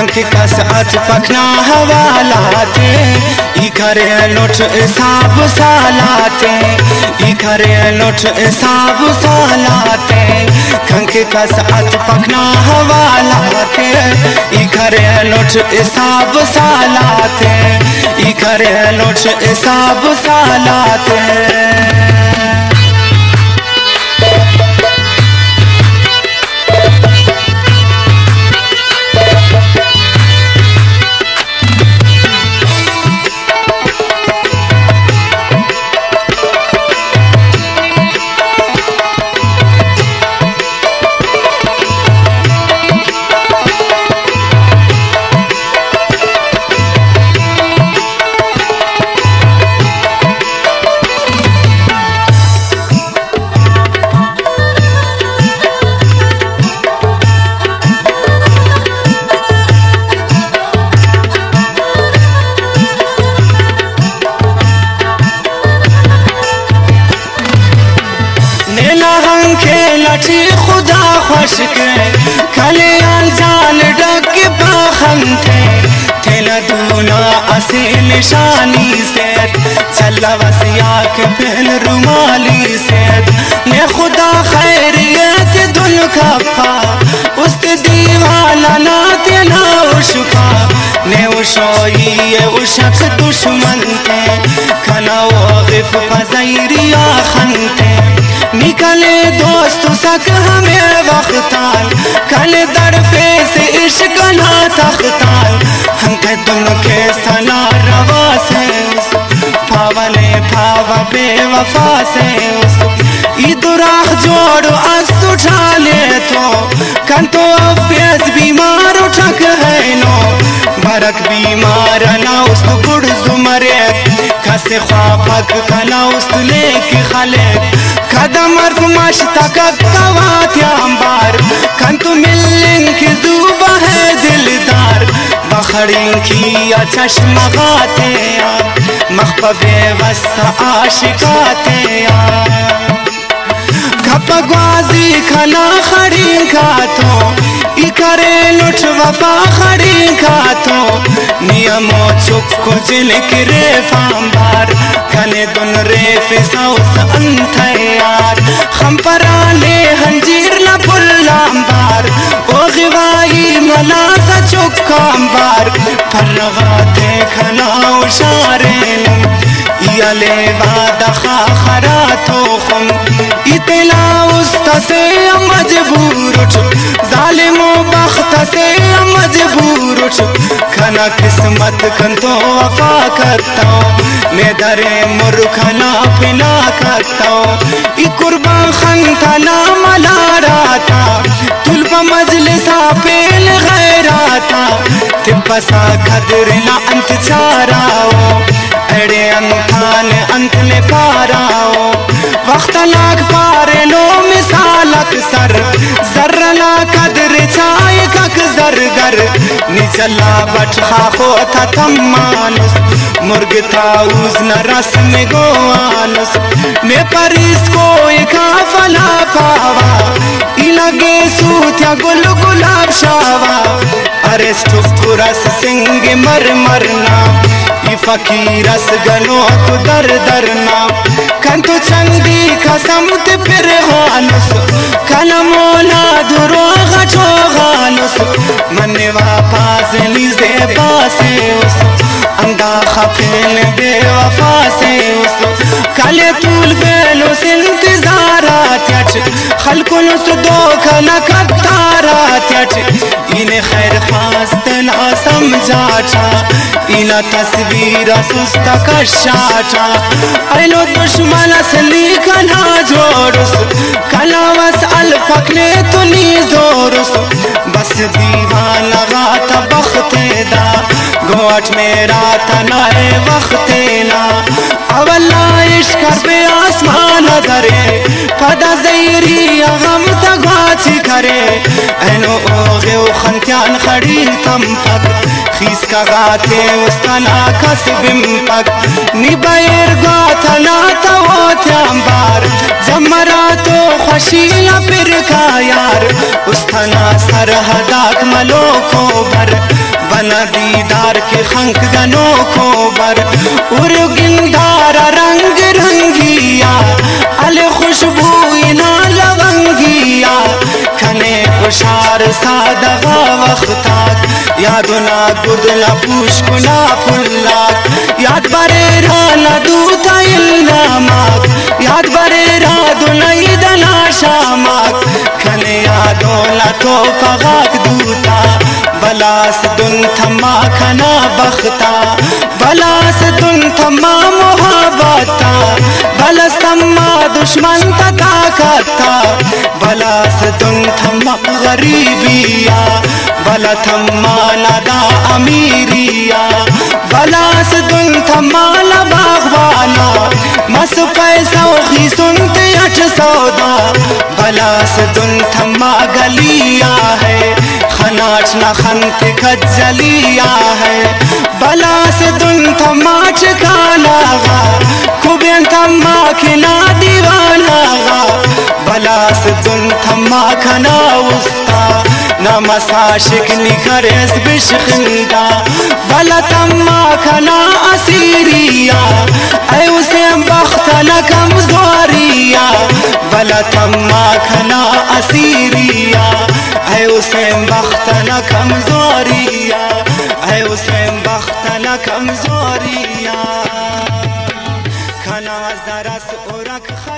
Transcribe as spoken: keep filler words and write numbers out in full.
खंक कसअत पखना हवालाते ई करे लुट साब सालाते ई करे लुट साब सालाते खंक कसअत पखना हवालाते ई करे लुट साब सालाते ई करे लुट साब सालाते लठी खुदा खुश के खले जान डक बाखनते थेला दूना असे निशानी से चला वसिया के पहल रुमाली से ने खुदा खैरियत दुल खफा उस दीवाना ना तेना उशका ने उशोई उशक दुश्मन के खना वागिफ फजैरिया खनते निकले दोस्त सक हमें वक्ताल कल दरफे से इश्क ना तख्ताल हम के तुम के सना रवा से पावले पावा बेवफा से इधराख जोड़ो अस्त उठाले तो कंतो अफेज बीमार उठक है नो बरक बीमार ना उस गुड़ जुमरे खसे ख्वाफक कला उस लेके खले कदम अर्फ मश्तक कवात अंबार कंतु मिलन की जुबा है दिलदार बखड़िन की चश्म गाते मखबे वस आशिकाते खपगवाजी खना खड़ी खातो इकरे लुट वफा खड़ी खातो नियमो चुप को जिल करे फांबार कने दुन रे फिसौस अंथे यार हम पराले हंजीर ला पुल्लांबार ओ गिवाई मला सा चुक्कांबार फरगाते खना उशारेन इयाले वादा खाखरातो खम इतला उस्ता से मजबूर उठ जालिमो बख्त से मजबूर उठ खना किस्मत कंतो वफा करता मैं दरे मुरखना पिना करता ई कुर्बान खंता ना मला राता तुलबा मजलिसा पेल गैराता तिब्बसा खदर ना अंत चाराओ अड़े अंतान अंत ले पाराओ वक्त लाग पारे लो मिसालक सर जर्रा ला कदर चाय कक जरगर निचला बट खाखो था तम्मानुस मुर्ग ताउज न रस में गोआनुस मैं परिस को एक फला पावा इलगे सूत्या गुल गुलाब शावा अरेस्टो कुरस सिंग मर मरना ई फकीरस गनो को दर दरना कंतो चंदी कसम ते फिर हालस कलमोला दुरो गठो गालस मने वापस लीजे पासे उस अंगा खफेल बेवफा से उस कले तूल बेलो इंतजारात यट खलकुल दो खना कतारात यट इन्हें खैर खास्त ना समझाचा इना तस्वीर सुस्ता कशाचा ऐलो दुश्मन से लिखना जोड़ुस कलावस अल्फक ने तुनी जोरुस बस दीवाना गाता बख्ते दा गोट मेरा तनाए वक्ते ना अवला इश्क पे आसमान धरे पदा जैरी गम तगाची करे ऐनो ओगे खंत्यान खड़ी तम तक खीस का गाते उसतना कसबिम पक निबैर गातना तवोत्यांबार जमरा तो खुशीला फिर का यार उसतना सरहदाक मलोको भर بنا دیدار کے خنک گنو کو بر ارگندار رنگ رنگیا ال خوشبوئی نا لونگیا کھنے اشار سادغا وقتاک یادنا گدلا پوش کنا پھلاک یاد برے رانا دوتا الناماک یاد برے رادنائی دنا شاماک کھنے یادولا تو فغاک دوتا بلاس دن تھما کھنا بختا بلاس دن تھما محبتا بلاس تھما دشمن تا طاقتا بلاس دن تھما غریبیا بلا تھما ندا امیریا بلاس دن تھما لباغوانا مس پیسہ خی سنت اٹھ سودا بلاس دن تھما گلیا ہے خناچ نہ خنت کھجلیا ہے بلاس دن تھما چکانا گا خوبین تھما کھنا دیوانا گا بلاس دن تھما کھنا وستا نمساشک نکھرس بشخندا بلا تھما کھنا اسیریا اے اسے بخت نہ کمزوریا بلا تھما کھنا اسیریا اے اسے بخت نہ کمزوریا اے اسے بخت نہ کمزوریا کھنا ذرا سے